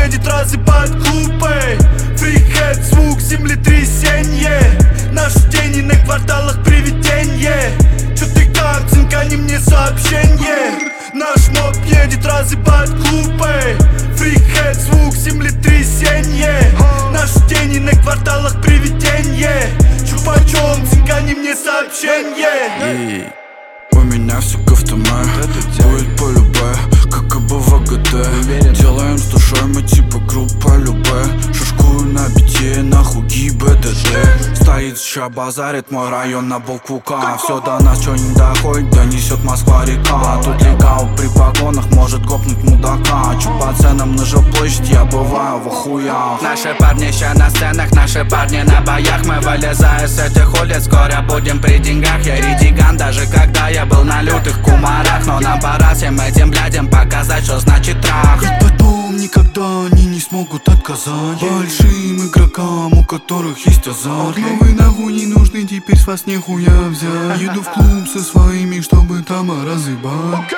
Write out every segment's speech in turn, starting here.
едет разъебать клубы. Фрикхед, звук землетрясенье. Наши тени на кварталах привиденье. Чё ты как, цинкани мне сообщенье. Наш моб едет разъебать клубы. Фрикхед, звук землетрясенье. Наши тени на кварталах привиденье. Чё почём, цинкани мне сообщенье. У меня все к автоме, будет по любэ, как и в ВГТ. Делаем с душой, мы типа группа любэ. Шашкую на бите, нахуй ГИБДД. Стоит ща базарит мой район на букву К. Все до нас, чё не доходит, да несет Москва река. Тут легал при погонах, может копнуть мудака. Чё по ценам на жилплощадь, я бываю в охуях. Наши парни ща на сценах, наши парни на боях. Мы вылезаем с этих улиц, скоро будем при деньгах. Я редиган, даже когда я был на лютых кумарах. Но нам пора всем этим блядям показать, что значит трах. Ведь потом никогда они не смогут отказать большим игрокам, у которых есть азарт. Но вы нахуй не нужны, теперь с вас нихуя взять. Еду в клуб со своими, чтобы там разъебать.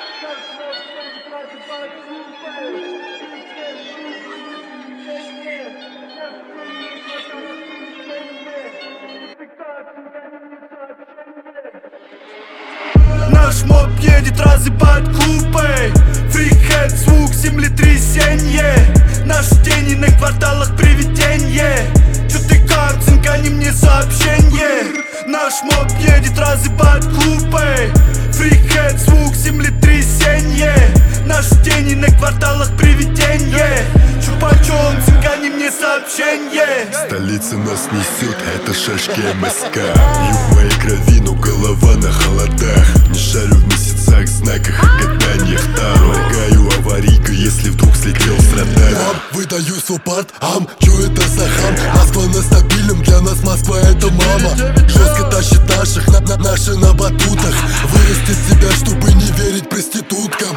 Наш моб едет разъебать клубы. Фрикхед, звук землетрясенье. Наши тени на кварталах привиденье. Чё ты как, цинкани мне сообщенье. Наш моб едет разъебать клубы. Фрикхед, звук землетрясенье. Наши тени на кварталах привиденье. Чё почём, цинкани мне сообщенье. Столица нас несет, это шашки МСК. Юг моей крови, но голова на холодах. Не шарю в месяцах, знаках, гаданиях Таро. Моргаю аварийка, если вдруг слетел с радара. Выдаю свой парт, чё это за хам? Москва на стабильном, для нас Москва это мама. Жестко тащит наших, наши на батутах. Вырастет себя, чтобы не верить проституткам.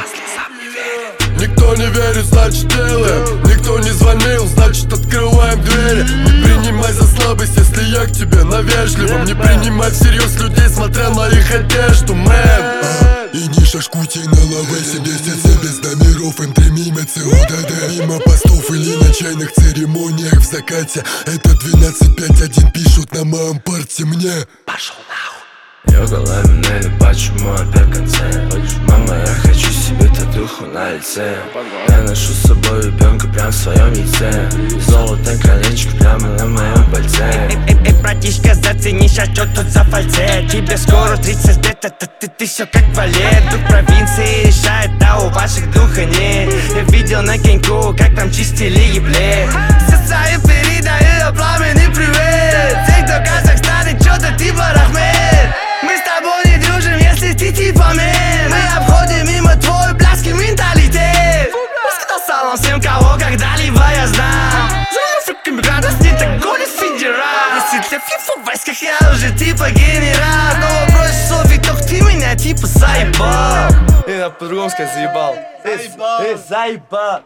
Никто не верит, значит делаем. Никто не звонил, значит открываем двери. Не принимай за слабость, если я к тебе навежливым. Не принимай всерьез людей, смотря на их одежду, мэн. И не шашкуйте на лаве, 77 без номеров, М3 мимо ЦУДД. Мимо постов или на чайных церемониях в закате. Это 12-5-1 пишут на моем парте мне. Пошел нахуй. Йога-ламинели, почему опять концерт? Мама, я хочу себе татуху на лице. Я ношу с собой ребенка прям в своем яйце. Золотое колечко прямо на моем пальце. Эй, братишка, зацени, ща чё тут за фальцет? Тебе скоро 30 лет, это ты всё как валет. Дух провинции решает, а у ваших духа нет. Я видел на Кеньку, как там чистили ебле. Сосаю, передаю пламенный привет. Те, кто в Казахстане, чё-то типа Рахмет. Мы с тобой не дружим, если ты типа мен. Мы обходим мимо твой блядский менталитет. Раскатал салон всем, кого когда-либо я знал. Сука, радость не так гонит федерал. Если для фифа в войсках я уже типа генерал. Снова бросишь Софи, только ты меня типа заебал. Я по-другому сказать заебал. Заебал.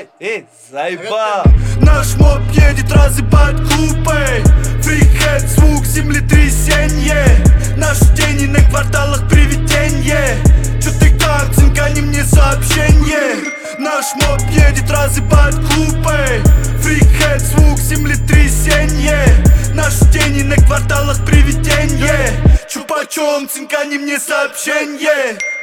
Заебал. Наш моб едет разъебать клубы. Фрикхед, звук землетрясенье. Наши тени на кварталах привиденье. Чё ты как, цинкани мне сообщенье. Наш моб едет разъебать клубы. Фрикхед, звук землетрясенье. Наши тени на кварталах привиденье. Чё почём, цинкани мне сообщенье.